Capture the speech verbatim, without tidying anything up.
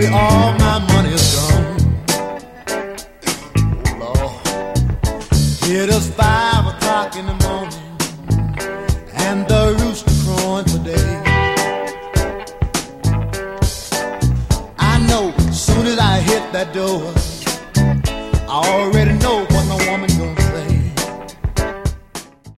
baby, all my money is gone. Oh, Lord. It is five o'clock in the morning, and the rooster crowing today. I know, as soon as I hit that door, I already know